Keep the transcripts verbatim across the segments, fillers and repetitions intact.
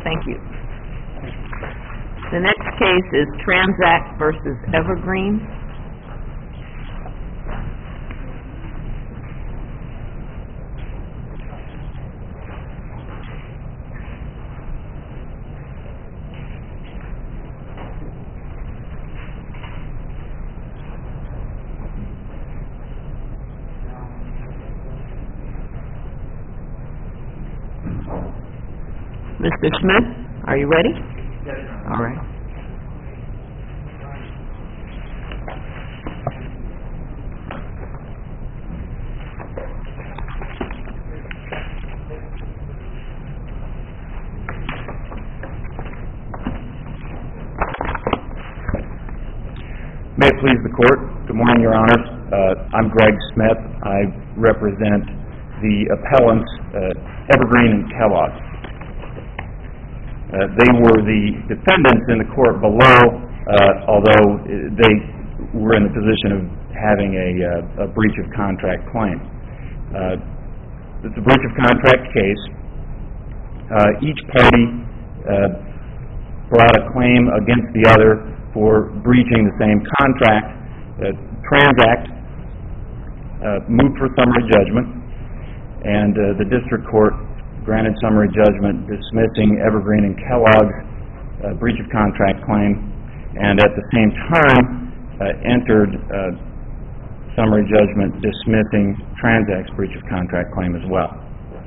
Thank you. The next case is Tranzact versus Evergreen. Mister Smith, are you ready? Yes. All right. May it please the Court. Good morning, Your Honors. Uh, I'm Greg Smith. I represent the appellants, uh, Evergreen and Kellogg. Uh, they were the defendants in the court below, uh, although they were in the position of having a, uh, a breach of contract claim. Uh, it's a breach of contract case. Uh, each party uh, brought a claim against the other for breaching the same contract. Uh, Tranzact uh, moved for summary judgment, and uh, the district court granted summary judgment dismissing Evergreen and Kellogg's uh, breach of contract claim, and at the same time uh, entered uh, summary judgment dismissing Tranzact's breach of contract claim as well.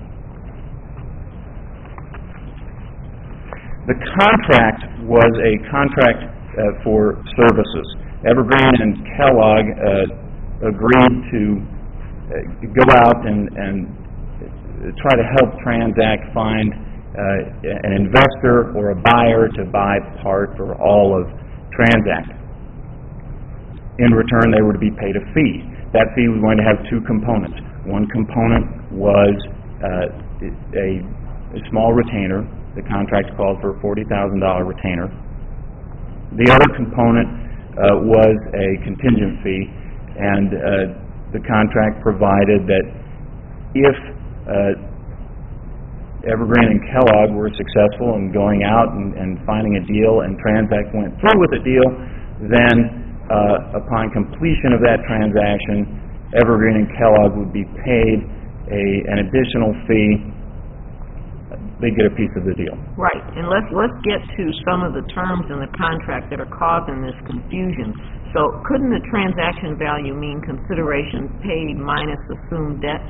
The contract was a contract uh, for services. Evergreen and Kellogg uh, agreed to uh, go out and, and try to help Tranzact find uh, an investor or a buyer to buy part or all of Tranzact. In return, they were to be paid a fee. That fee was going to have two components. One component was uh, a, a small retainer. The contract called for a forty thousand dollars retainer. The other component uh, was a contingent fee, and uh, the contract provided that if Uh, Evergreen and Kellogg were successful in going out and, and finding a deal, and Tranzact went through with the deal, then uh, upon completion of that transaction, Evergreen and Kellogg would be paid a, an additional fee. They'd get a piece of the deal. Right, and let's let's get to some of the terms in the contract that are causing this confusion. So, couldn't the transaction value mean consideration paid minus assumed debt?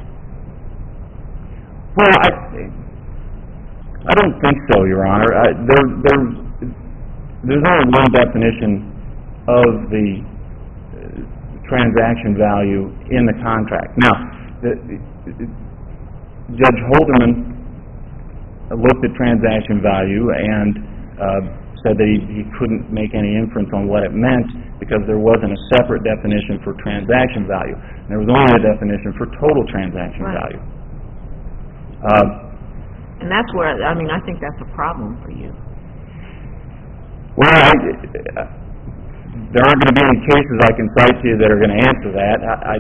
Well, I, I don't think so, Your Honor. I, there, there, there's only one definition of the uh, transaction value in the contract. Now, the, the, Judge Holderman looked at transaction value and uh, said that he, he couldn't make any inference on what it meant because there wasn't a separate definition for transaction value. And there was only a definition for total transaction right. value. Uh, and that's where, I mean, I think that's a problem for you. Well, I, uh, there aren't going to be any cases I can cite to you that are going to answer that. I, I,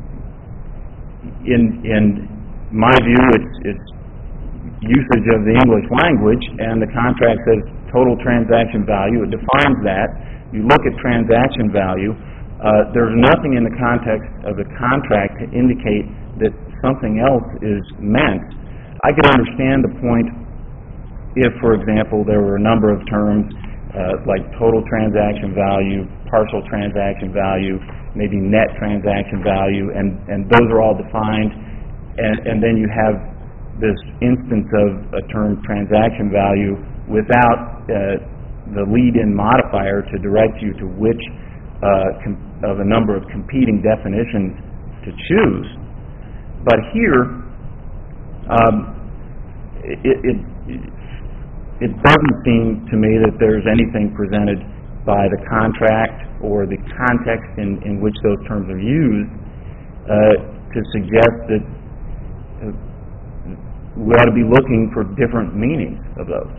in in my view, it's, it's usage of the English language, and the contract says total transaction value. It defines that. You look at transaction value. Uh, there's nothing in the context of the contract to indicate that something else is meant. I could understand the point if, for example, there were a number of terms uh, like total transaction value, partial transaction value, maybe net transaction value, and, and those are all defined, and, and then you have this instance of a term transaction value without uh, the lead-in modifier to direct you to which uh, com- of a number of competing definitions to choose. But here, Um, it, it it doesn't seem to me that there's anything presented by the contract or the context in, in which those terms are used uh, to suggest that uh, we ought to be looking for different meanings of those.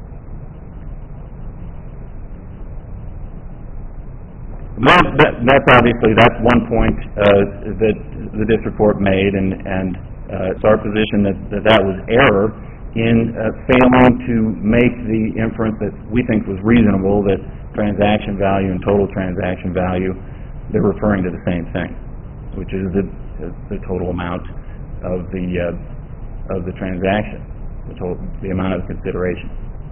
Well, that, that's obviously that's one point uh, that the district court made, and and Uh, it's our position that, that that was error in uh, failing to make the inference that we think was reasonable, that transaction value and total transaction value, they're referring to the same thing, which is the, the total amount of the uh, of the transaction, the, total, the amount of consideration.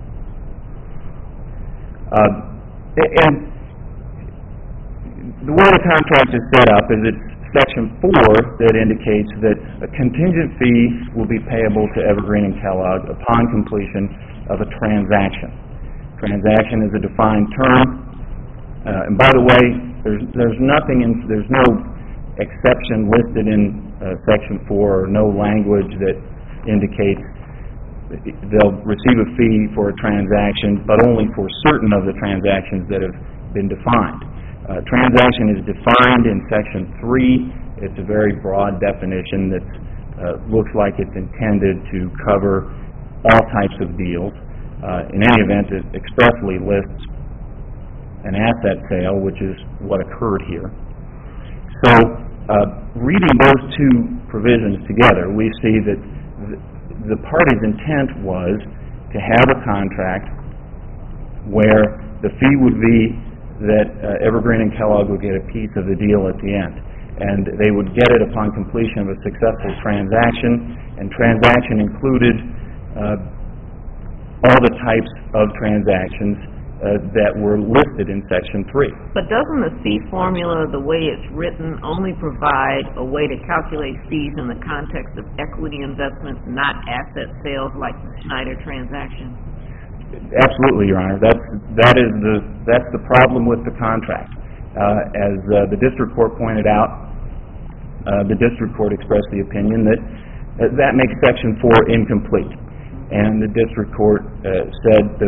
Uh, and the way the contract is set up is it's Section four that indicates that a contingent fee will be payable to Evergreen and Kellogg upon completion of a transaction. Transaction is a defined term, uh, and by the way, there's there's nothing in there's no exception listed in uh, Section four, or no language that indicates they'll receive a fee for a transaction, but only for certain of the transactions that have been defined. Uh, transaction is defined in Section three. It's a very broad definition that uh, looks like it's intended to cover all types of deals. Uh, in any event, it expressly lists an asset sale, which is what occurred here. So, uh, reading those two provisions together, we see that th- the party's intent was to have a contract where the fee would be that uh, Evergreen and Kellogg would get a piece of the deal at the end. And they would get it upon completion of a successful transaction, and transaction included uh, all the types of transactions uh, that were listed in Section three. But doesn't the fee formula, the way it's written, only provide a way to calculate fees in the context of equity investments, not asset sales like the Schneider transaction? Absolutely, Your Honor. That's that is the that's the problem with the contract. Uh, as uh, the district court pointed out, uh, the district court expressed the opinion that uh, that makes Section four incomplete, and the district court uh, said that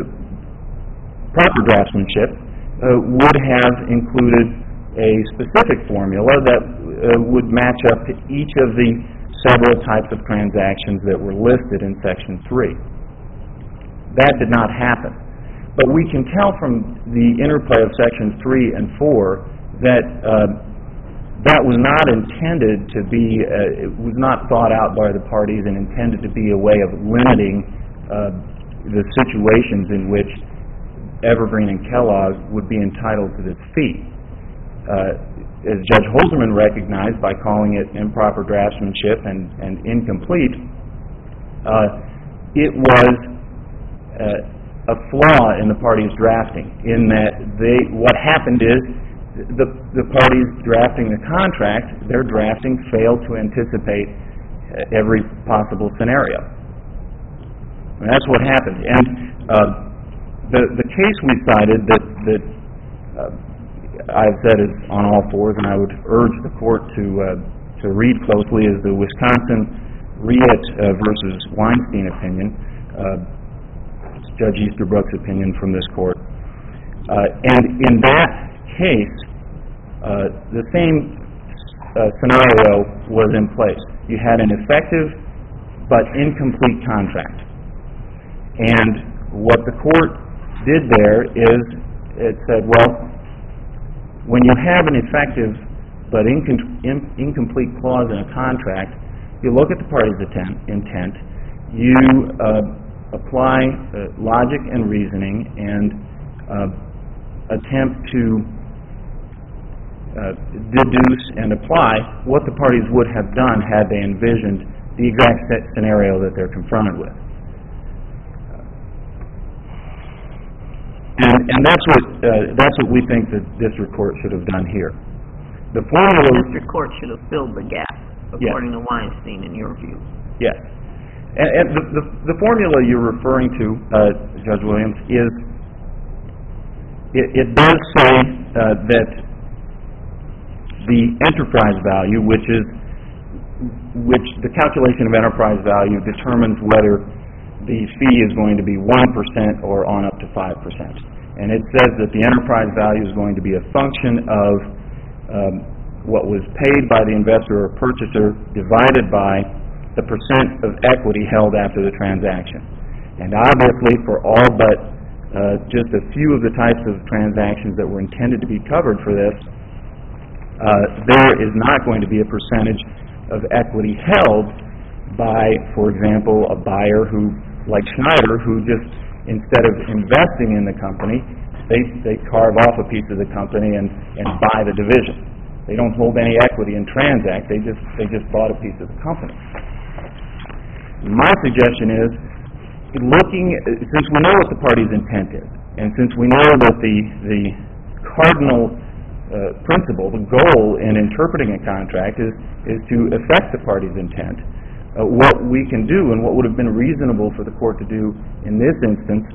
proper draftsmanship uh, would have included a specific formula that uh, would match up to each of the several types of transactions that were listed in Section three. That did not happen. But we can tell from the interplay of Sections three and four that uh, that was not intended to be, uh, it was not thought out by the parties and intended to be a way of limiting uh, the situations in which Evergreen and Kellogg would be entitled to this fee. Uh, as Judge Holzerman recognized by calling it improper draftsmanship and, and incomplete, uh, it was Uh, a flaw in the parties drafting, in that they what happened is the the parties drafting the contract, their drafting failed to anticipate uh, every possible scenario. And that's what happened. And uh, the the case we cited that that uh, I've said is on all fours, and I would urge the court to uh, to read closely, is the Wisconsin Riet uh, versus Weinstein opinion. Uh, Judge Easterbrook's opinion from this court. Uh, and in that case, uh, the same uh, scenario was in place. You had an effective but incomplete contract. And what the court did there is it said, well, when you have an effective but incom- in- incomplete clause in a contract, you look at the party's intent, intent you uh, apply uh, logic and reasoning and uh, attempt to uh, deduce and apply what the parties would have done had they envisioned the exact scenario that they're confronted with. And, and that's what uh, that's what we think the district court should have done here. The formula The district court should have filled the gap, according yes. to Weinstein, in your view. Yes. And, and the, the, the formula you're referring to, uh, Judge Williams, is it, it does say uh, that the enterprise value, which is which the calculation of enterprise value determines whether the fee is going to be one percent or on up to five percent. And it says that the enterprise value is going to be a function of um, what was paid by the investor or purchaser divided by the percent of equity held after the transaction. And obviously, for all but uh, just a few of the types of transactions that were intended to be covered for this, uh, there is not going to be a percentage of equity held by, for example, a buyer who like Schneider, who just, instead of investing in the company, they, they carve off a piece of the company and, and buy the division. They don't hold any equity in Transact, they just, they just bought a piece of the company. My suggestion is, looking, since we know what the party's intent is, and since we know that the, the cardinal uh, principle, the goal in interpreting a contract is, is to affect the party's intent, uh, what we can do and what would have been reasonable for the court to do in this instance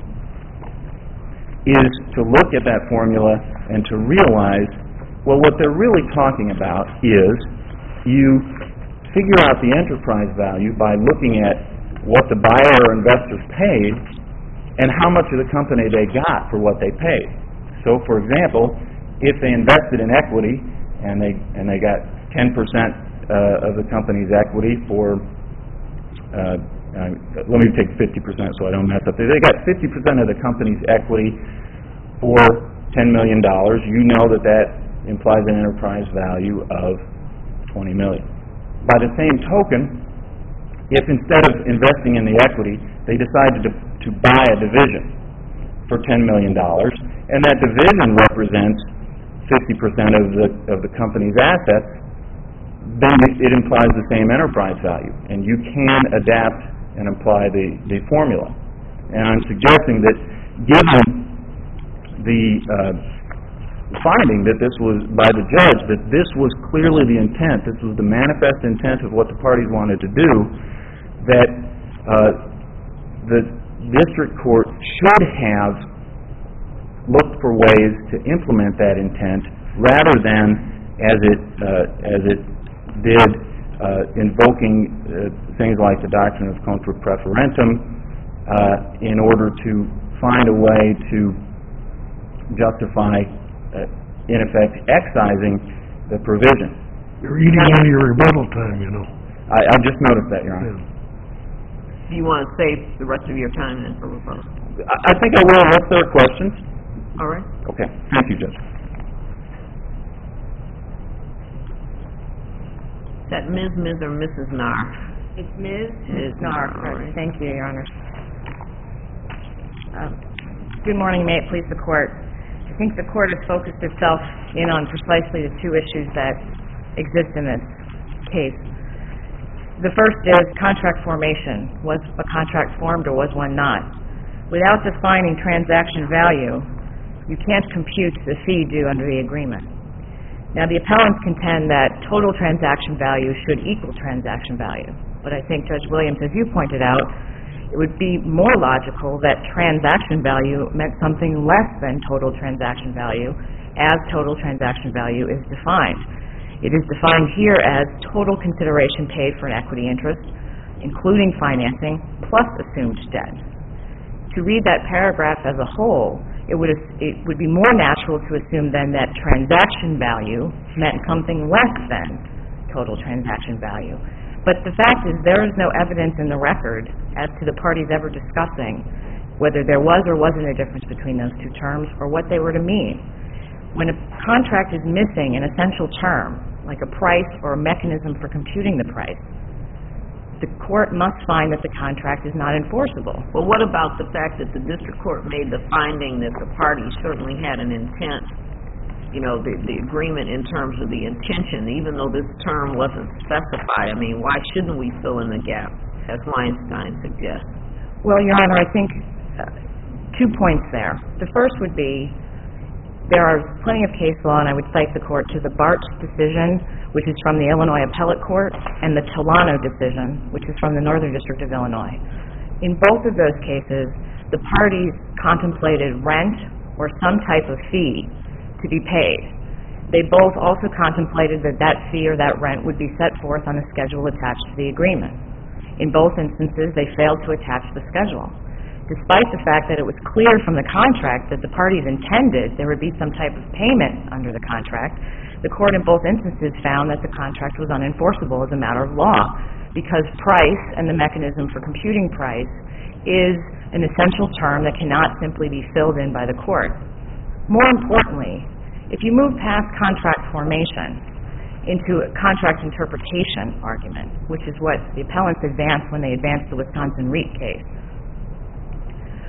is to look at that formula and to realize, well, what they're really talking about is you figure out the enterprise value by looking at what the buyer or investors paid and how much of the company they got for what they paid. So, for example, if they invested in equity and they and they got ten percent uh, of the company's equity for, uh, uh, let me take fifty percent so I don't mess up. They got fifty percent of the company's equity for ten million dollars. You know that that implies an enterprise value of twenty million dollars. By the same token, if instead of investing in the equity, they decided to, to buy a division for ten million dollars, and that division represents fifty percent of the of the company's assets, then it, it implies the same enterprise value, and you can adapt and apply the, the formula. And I'm suggesting that given the uh, finding that this was, by the judge, that this was clearly the intent, this was the manifest intent of what the parties wanted to do, that uh, the district court should have looked for ways to implement that intent rather than as it uh, as it did uh, invoking uh, things like the doctrine of contra preferentum uh, in order to find a way to justify uh, in effect excising the provision. You're eating out of your rebuttal time, you know. I, I've just noticed that, Your Honor. Yeah. Do you want to save the rest of your time then for rebuttal? I, I think I will unless there are questions. All right. Okay. Thank you, Judge. Is that Miz Miz or Missus Nar? It's Miz Miz Nar. Nar, all right. Thank you, Your Honor. Um, good morning. May it please the Court. I think the Court has focused itself in on precisely the two issues that exist in this case. The first is contract formation. Was a contract formed or was one not? Without defining transaction value, you can't compute the fee due under the agreement. Now, the appellants contend that total transaction value should equal transaction value. But I think, Judge Williams, as you pointed out, it would be more logical that transaction value meant something less than total transaction value as total transaction value is defined. It is defined here as total consideration paid for an equity interest, including financing, plus assumed debt. To read that paragraph as a whole, it would, it would be more natural to assume then that transaction value meant something less than total transaction value. But the fact is there is no evidence in the record as to the parties ever discussing whether there was or wasn't a difference between those two terms or what they were to mean. When a contract is missing an essential term, like a price or a mechanism for computing the price, the court must find that the contract is not enforceable. Well, what about the fact that the district court made the finding that the parties certainly had an intent, you know, the, the agreement in terms of the intention, even though this term wasn't specified? I mean, why shouldn't we fill in the gap, as Weinstein suggests? Well, Your Honor, I think uh, two points there. The first would be there are plenty of case law, and I would cite the court to the Bartsch decision, which is from the Illinois Appellate Court, and the Tolano decision, which is from the Northern District of Illinois. In both of those cases, the parties contemplated rent or some type of fee to be paid. They both also contemplated that that fee or that rent would be set forth on a schedule attached to the agreement. In both instances, they failed to attach the schedule. Despite the fact that it was clear from the contract that the parties intended there would be some type of payment under the contract, the court in both instances found that the contract was unenforceable as a matter of law because price and the mechanism for computing price is an essential term that cannot simply be filled in by the court. More importantly, if you move past contract formation into a contract interpretation argument, which is what the appellants advanced when they advanced the Wisconsin REIT case,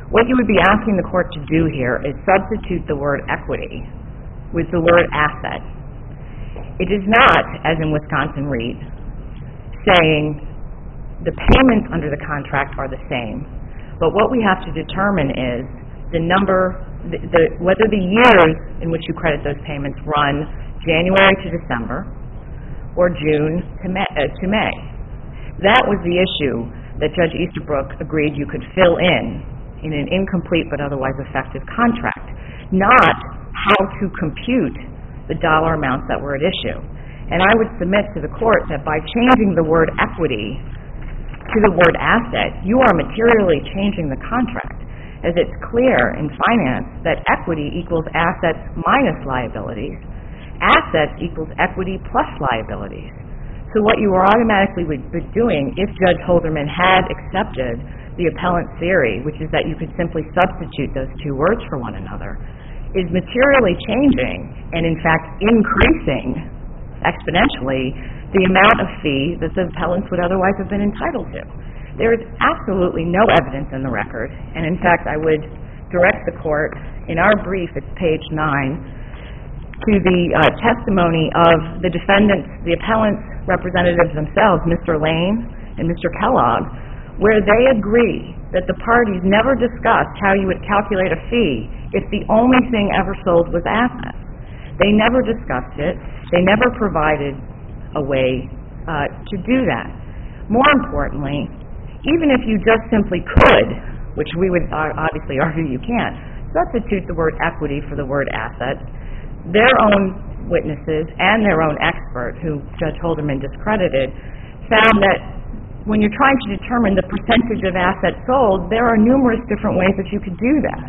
What you would be asking the court to do here is substitute the word equity with the word asset. It is not, as in Wisconsin Reed, saying the payments under the contract are the same, but what we have to determine is the number, the, the, whether the years in which you credit those payments run January to December or June to May. Uh, to May. That was the issue that Judge Easterbrook agreed you could fill in in an incomplete but otherwise effective contract, not how to compute the dollar amounts that were at issue. And I would submit to the court that by changing the word equity to the word asset, you are materially changing the contract, as it's clear in finance that equity equals assets minus liabilities. Assets equals equity plus liabilities. So what you are automatically would be doing if Judge Holderman had accepted the appellant theory, which is that you could simply substitute those two words for one another, is materially changing and in fact increasing exponentially the amount of fee that the appellants would otherwise have been entitled to. There is absolutely no evidence in the record, and in fact I would direct the court, in our brief, it's page nine, to the uh, testimony of the defendants, the appellants' representatives themselves, Mister Lane and Mister Kellogg, where they agree that the parties never discussed how you would calculate a fee if the only thing ever sold was assets. They never discussed it. They never provided a way uh, to do that. More importantly, even if you just simply could, which we would uh, obviously argue you can't, substitute the word equity for the word asset, their own witnesses and their own expert, who Judge Holderman discredited, found that when you're trying to determine the percentage of assets sold, there are numerous different ways that you could do that.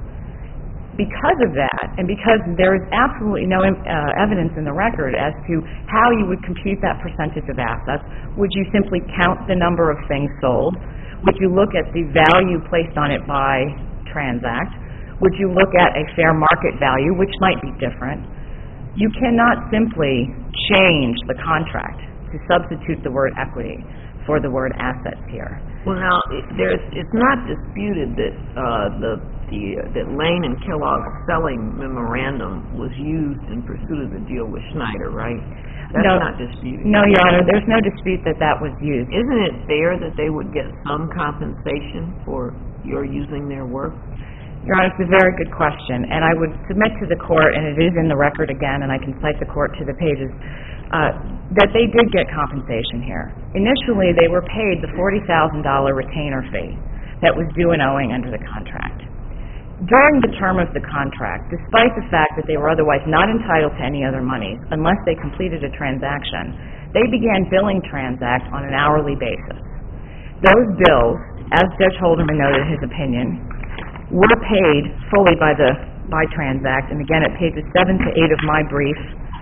Because of that, and because there is absolutely no uh, evidence in the record as to how you would compute that percentage of assets, would you simply count the number of things sold? Would you look at the value placed on it by Transact? Would you look at a fair market value, which might be different? You cannot simply change the contract to substitute the word equity for the word assets here. Well, now, it, there's, it's not disputed that uh, the, the uh, that Lane and Kellogg's selling memorandum was used in pursuit of the deal with Schneider, right? That's no, not disputed. No, Your Honor, there's no dispute that that was used. Isn't it fair that they would get some compensation for your using their work? Your Honor, it's a very good question, and I would submit to the court, and it is in the record again, and I can cite the court to the pages, uh, that they did get compensation here. Initially, they were paid the forty thousand dollars retainer fee that was due and owing under the contract. During the term of the contract, despite the fact that they were otherwise not entitled to any other monies unless they completed a transaction, they began billing Transact on an hourly basis. Those bills, as Judge Holderman noted in his opinion, were paid fully by the by Transact, and again at pages seven to eight of my brief,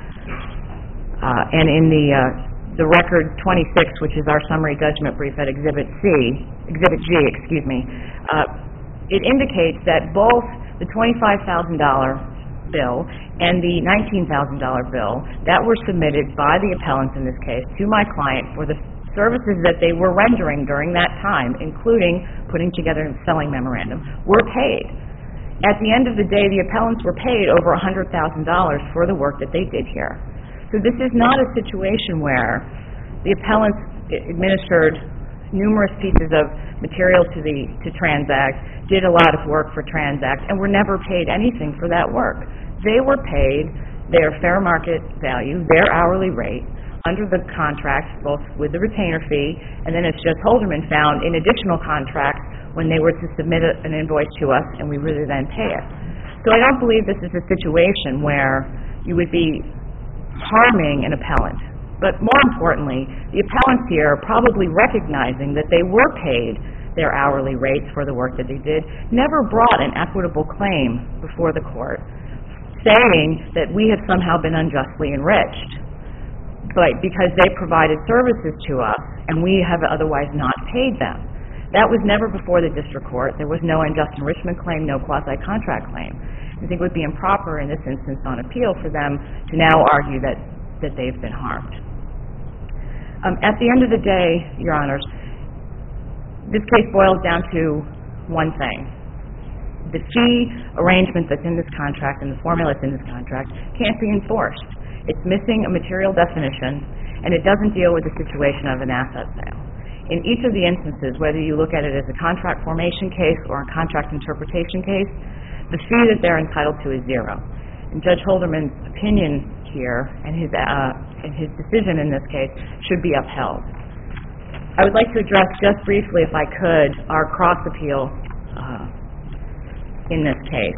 uh, and in the uh, the record twenty-six, which is our summary judgment brief at Exhibit C, Exhibit G, excuse me, uh, it indicates that both the twenty-five thousand dollars bill and the nineteen thousand dollars bill that were submitted by the appellants in this case to my client for the services that they were rendering during that time, including putting together a selling memorandum, were paid. At the end of the day, the appellants were paid over one hundred thousand dollars for the work that they did here. So this is not a situation where the appellants administered numerous pieces of material to the to Transact, did a lot of work for Transact, and were never paid anything for that work. They were paid their fair market value, their hourly rate, under the contract, both with the retainer fee, and then as Judge Holderman found, in additional contracts when they were to submit a, an invoice to us, and we would then pay it. So I don't believe this is a situation where you would be harming an appellant. But more importantly, the appellants here, probably recognizing that they were paid their hourly rates for the work that they did, never brought an equitable claim before the court, saying that we have somehow been unjustly enriched, but because they provided services to us and we have otherwise not paid them. That was never before the district court. There was no unjust enrichment claim, no quasi-contract claim. I think it would be improper in this instance on appeal for them to now argue that, that they've been harmed. Um, at the end of the day, Your Honors, this case boils down to one thing. the fee arrangement that's in this contract and the formula that's in this contract can't be enforced. It's missing a material definition, and it doesn't deal with the situation of an asset sale. In each of the instances, whether you look at it as a contract formation case or a contract interpretation case, the fee that they're entitled to is zero. And Judge Holderman's opinion here and his, uh, and his decision in this case should be upheld. I would like to address just briefly, if I could, our cross-appeal uh, in this case.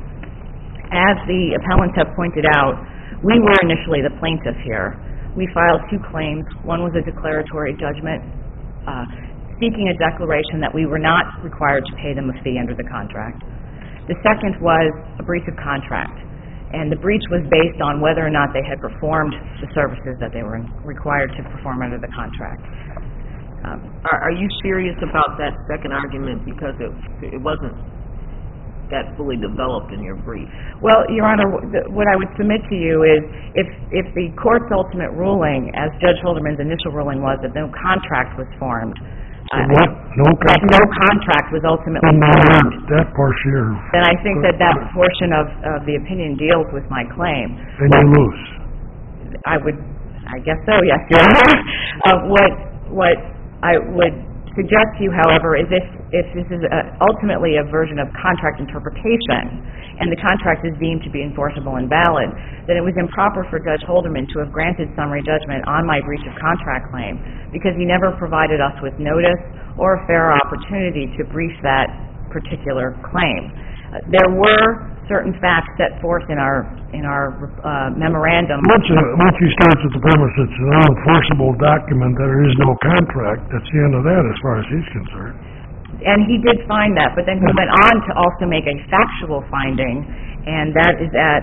As the appellants have pointed out, we were initially the plaintiff here. We filed two claims. One was a declaratory judgment uh, seeking a declaration that we were not required to pay them a fee under the contract. The second was a breach of contract, and the breach was based on whether or not they had performed the services that they were required to perform under the contract. Um, are, are you serious about that second argument, because it, it wasn't that fully developed in your brief? Well, Your Honor, the, what I would submit to you is if if the court's ultimate ruling, as Judge Holderman's initial ruling was, that no contract was formed, uh, What? No that contract? no contract was ultimately Then formed, that portion here. then I think that that portion of, of the opinion deals with my claim. Then you lose. I would, I guess so, yes, Your Honor. Uh, what, what I would suggest to you, however, is if, if this is a, ultimately a version of contract interpretation, and the contract is deemed to be enforceable and valid, then it was improper for Judge Holderman to have granted summary judgment on my breach of contract claim, because he never provided us with notice or a fair opportunity to brief that particular claim. Uh, there were certain facts set forth in our in our uh, memorandum. Once, uh, once he starts with the premise it's an unenforceable document, that there is no contract, that's the end of that as far as he's concerned. And he did find that, but then he went on to also make a factual finding, and that is at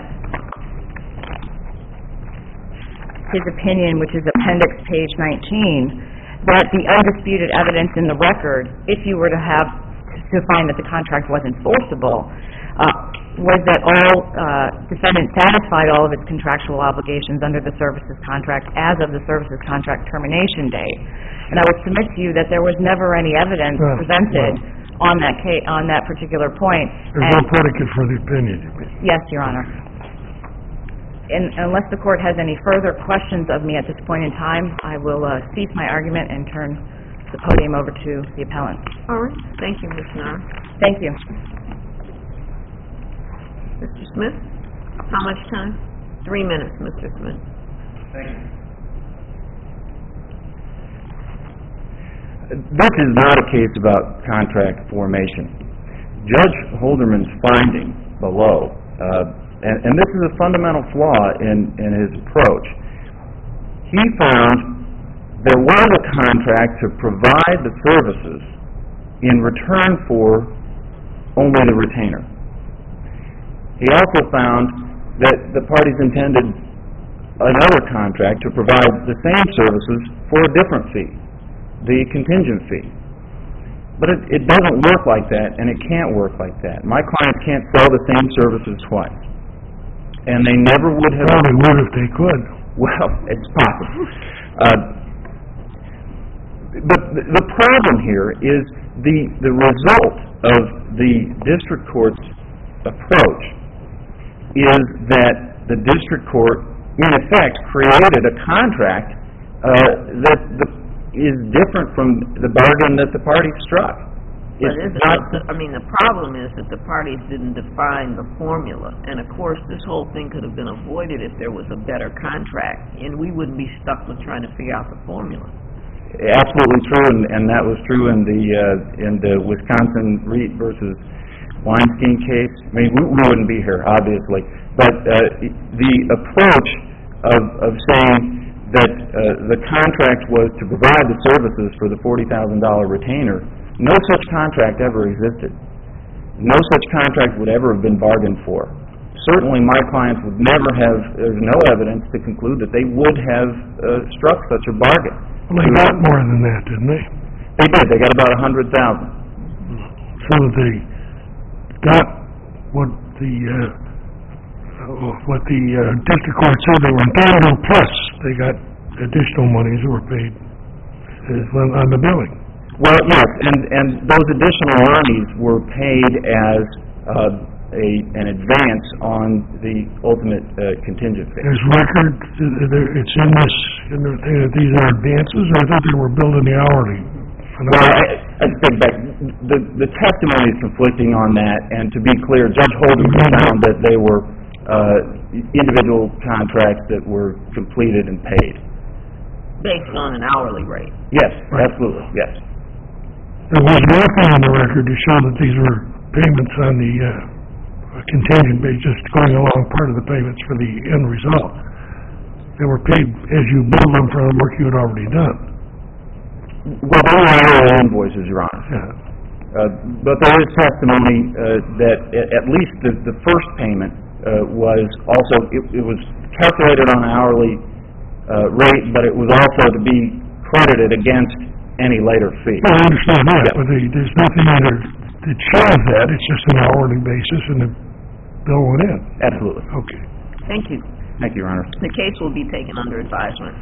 his opinion, which is appendix page nineteen, that the undisputed evidence in the record, if you were to have to find that the contract was enforceable, uh, was that all uh, defendants satisfied all of its contractual obligations under the services contract as of the services contract termination date. And I would submit to you that there was never any evidence Well, presented well. on that ca- on that particular point. There's And- no predicate for the opinion, you mean? Yes, Your Honor. And unless the court has any further questions of me at this point in time, I will uh, cease my argument and turn the podium over to the appellant. All right. Thank you, Miz Nair. Thank you. Mister Smith, how much time? Three minutes, Mister Smith. Thank you. This is not a case about contract formation. Judge Holderman's finding below, uh, and, and this is a fundamental flaw in, in his approach, he found there was a contract to provide the services in return for only the retainer. He also found that the parties intended another contract to provide the same services for a different fee, the contingent fee. But it, it doesn't work like that, and it can't work like that. My clients can't sell the same services twice. And they never would have... Well, they would if they could. Well, it's possible. Uh, but the, the problem here is the, the result of the district court's approach is that the district court, in effect, created a contract uh, that the, is different from the bargain that the parties struck. But It's isn't not, it, I mean, the problem is that the parties didn't define the formula, and of course, this whole thing could have been avoided if there was a better contract, and we wouldn't be stuck with trying to figure out the formula. absolutely true, and, and that was true in the uh, in the Wisconsin Reed versus Weinstein case. I mean, we, we wouldn't be here, obviously, but uh, the approach of of saying that uh, the contract was to provide the services for the forty thousand dollar retainer, no such contract ever existed. No such contract would ever have been bargained for. Certainly my clients would never have, there's no evidence to conclude that they would have uh, struck such a bargain. Well, they got more than that, didn't they? They did. They got about a hundred thousand. So that they got what the, uh, what the uh, district court said they were entitled, plus they got additional monies that were paid uh, on the billing. Well, yes, and, and those additional monies were paid as uh, a, an advance on the ultimate uh, contingent fee. There's record, uh, there- it's in this, in the, uh, these are advances, or I thought they were billed in the hourly? Well, I, I take back, the, the testimony is conflicting on that, and to be clear, Judge Holden found that they were, uh, individual contracts that were completed and paid. Based on an hourly rate. Yes, absolutely, yes. There was nothing on the record to show that these were payments on the, uh, contingent basis, just going along part of the payments for the end result. They were paid as you billed them for the work you had already done. Well, they were hourly invoices, Your Honor. Yeah. Uh, but there is testimony, uh, that at, at least the, the first payment, uh, was also, it, it was calculated on an hourly, uh, rate, but it was also to be credited against any later fee. Well, I understand that, Yeah. but they, there's nothing in there that shows that, it's just an hourly basis and the bill went in. Absolutely. Okay. Thank you. Thank you, Your Honor. The case will be taken under advisement.